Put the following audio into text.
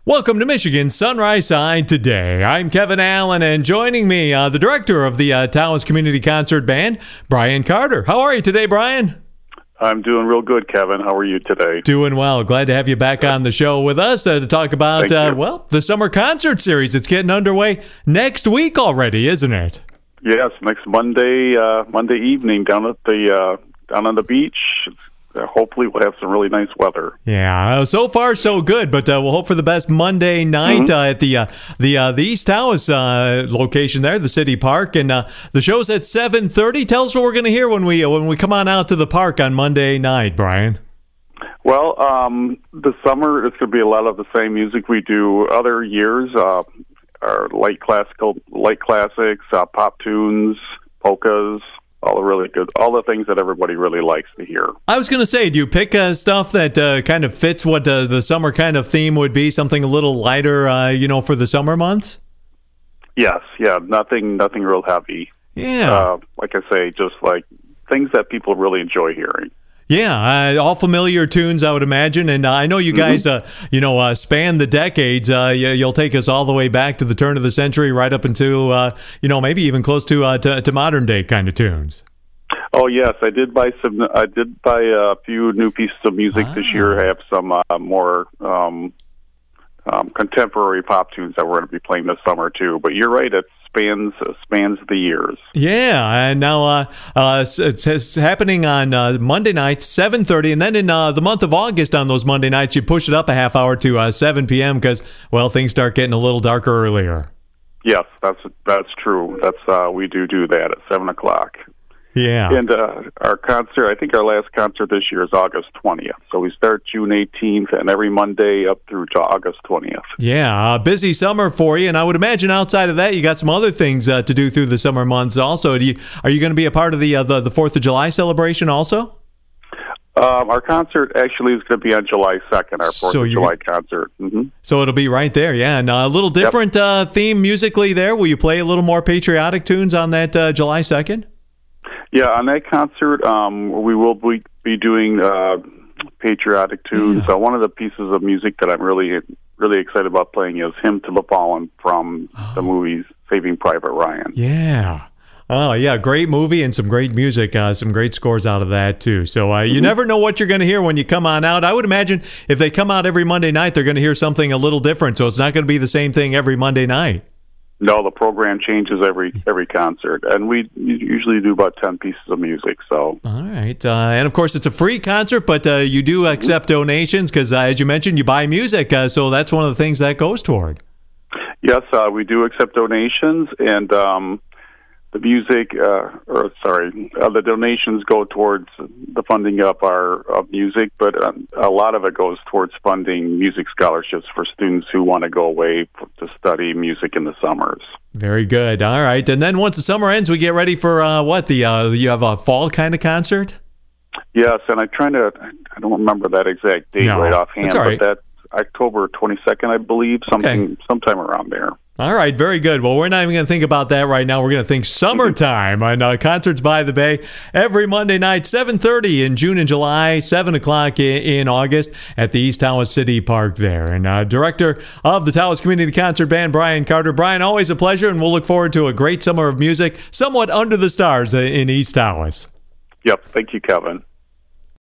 Welcome to Michigan Sunrise Side Today. I'm Kevin Allen, and joining me, the director of the Taos Community Concert Band, Brian Carter. How are you today, Brian? I'm doing real good, Kevin. How are you today? Doing well. Glad to have you back on the show with us to talk about, the summer concert series. It's getting underway next week already, isn't it? Yes, next Monday evening down at down on the beach. Hopefully we'll have some really nice weather. Yeah, so far so good, but we'll hope for the best Monday night at the East Taos location there, the City Park, and the show's at 7:30. Tell us what we're going to hear when we come on out to the park on Monday night, Brian. Well, the summer it's going to be a lot of the same music we do other years. Our light classics, pop tunes, polkas. All the things that everybody really likes to hear. I was going to say, do you pick stuff that kind of fits what the summer kind of theme would be? Something a little lighter, for the summer months? Yes, yeah, nothing real heavy. Yeah. Like I say, just like things that people really enjoy hearing. Yeah, all familiar tunes, I would imagine. And I know you guys, span the decades. You'll take us all the way back to the turn of the century, right up into, maybe even close to modern day kind of tunes. Oh yes, I did buy a few new pieces of music this year. I have some more contemporary pop tunes that we're going to be playing this summer too. But you're right, it spans the years. Yeah, and now it's happening on Monday nights, 7:30, and then in the month of August on those Monday nights, you push it up a half hour to 7 p.m. because, things start getting a little darker earlier. Yes, that's true. That's we do that at 7 o'clock. Yeah. And our concert, I think our last concert this year is August 20th. So we start June 18th and every Monday up through to August 20th. Yeah, busy summer for you. And I would imagine outside of that, you got some other things to do through the summer months also. Are you going to be a part of the 4th of July celebration also? Our concert actually is going to be on July 2nd, our 4th of July concert. Mm-hmm. So it'll be right there, yeah. And a little different theme musically there. Will you play a little more patriotic tunes on that July 2nd? Yeah, on that concert, we will be doing patriotic tunes. Yeah. One of the pieces of music that I'm really, really excited about playing is "Hymn to the Fallen" from the movie Saving Private Ryan. Yeah. Oh, yeah, great movie and some great music, some great scores out of that, too. So you never know what you're going to hear when you come on out. I would imagine if they come out every Monday night, they're going to hear something a little different, so it's not going to be the same thing every Monday night. No, the program changes every concert, and we usually do about 10 pieces of music. So, all right, and of course it's a free concert, but you do accept donations because, as you mentioned, you buy music, so that's one of the things that goes toward. Yes, we do accept donations, and the music, the donations go towards the funding of music, but a lot of it goes towards funding music scholarships for students who want to go away to study music in the summers. Very good. All right, and then once the summer ends, we get ready for you have a fall kind of concert? Yes, and I don't remember that exact date right offhand, but that's October 22nd, I believe, sometime around there. All right, very good. Well, we're not even going to think about that right now. We're going to think summertime on Concerts by the Bay every Monday night, 7:30 in June and July, 7 o'clock in August at the East Taos City Park there. And director of the Taos Community Concert Band, Brian Carter. Brian, always a pleasure, and we'll look forward to a great summer of music, somewhat under the stars in East Taos. Yep. Thank you, Kevin.